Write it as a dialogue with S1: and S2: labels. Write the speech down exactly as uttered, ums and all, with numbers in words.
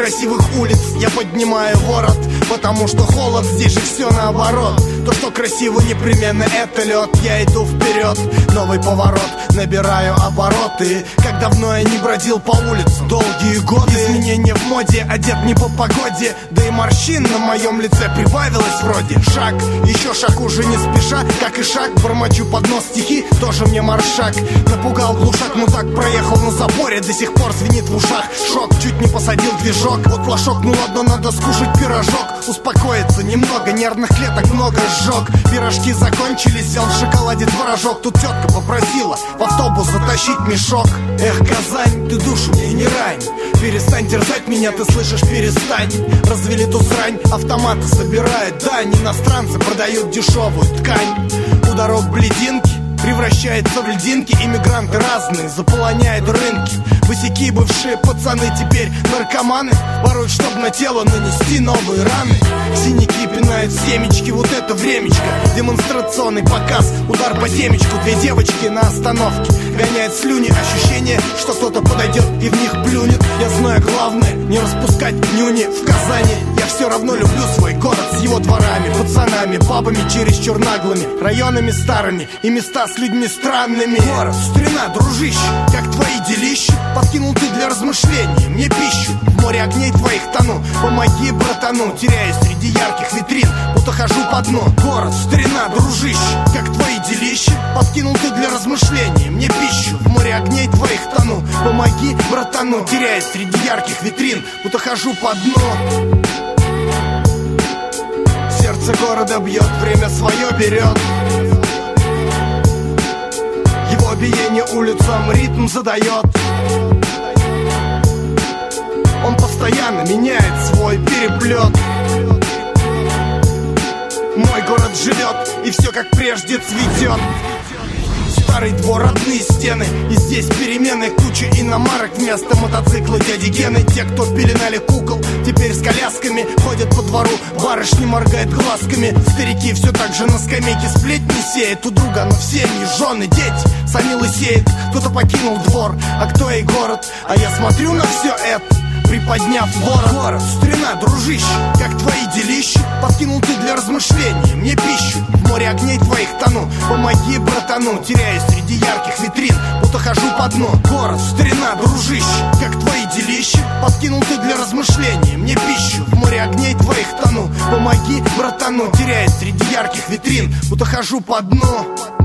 S1: красивых улиц я поднимаю ворот, потому что холод, здесь же все наоборот. То, что красиво, непременно это лед. Я иду вперед, новый поворот, набираю обороты. Как давно я не бродил по улицам, долгие годы. Изменения в моде, одет не по погоде. Да и морщин на моем лице прибавилось вроде. Шаг, еще шаг, уже не спеша, как и шаг. Бормочу под нос стихи, тоже мне маршак. Напугал глушак, ну так проехал на заборе. До сих пор звенит в ушах шок, чуть не посадил движок. Вот флажок, ну ладно, надо скушать пирожок. Успокоиться немного, нервных клеток много сжег. Пирожки закончились, взял в шоколаде творожок. Тут тетка попросила в автобус затащить мешок. Эх, Казань, ты душу мне не рань. Перестань терзать меня, ты слышишь, перестань. Развели ту срань, автоматы собирают дань. Иностранцы продают дешевую ткань. У дорог блединки превращается в льдинки. Иммигранты разные заполоняют рынки. Босяки, бывшие пацаны, теперь наркоманы. Воруют, чтоб на тело нанести новые раны. Синяки пинают семечки, вот это времечко. Демонстрационный показ, удар по темечку. Две девочки на остановке гоняют слюни. Ощущение, что кто-то подойдет и в них плюнет. Я знаю главное, не распускать нюни в Казани. Я все равно люблю свой город с его дворами, пацанами, бабами чересчур наглыми, районами старыми и места с людьми странными. Город, старина, дружище, как твои делища? Подкинул ты для размышлений мне пищу. В море огней твоих тону, помоги, братану. Теряюсь среди ярких витрин, будто хожу по дну. Город, старина, дружище, как твои делища? Подкинул ты для размышлений мне пищу. В море огней твоих тону, помоги, братану. Теряюсь среди ярких витрин, будто хожу по дну. Сердце города бьет, время свое берет. Его биение улицам ритм задает. Он постоянно меняет свой переплет. Мой город живет, и все как прежде цветет. Старый двор, родные стены, и здесь перемены. Куча иномарок вместо мотоцикла дяди Гены. Те, кто пеленали кукол, теперь с колясками ходят по двору, барышни моргают глазками. Старики все так же на скамейке сплетни сеют. У друга, но все они жены, дети, сами лысеют. Кто-то покинул двор, а кто и город. А я смотрю на все это, приподняв ворот. Город, старина, дружище, как твои делища? Подкинул ты для размышлений мне пищу. В море огней твоих тону, помоги, братану. Теряюсь среди ярких витрин, будто хожу по дну. Город, старина, дружище, как твои делища? Подкинул ты для размышлений мне пищу. В море огней твоих тону, помоги, братану. Теряюсь среди ярких витрин, будто хожу по дну.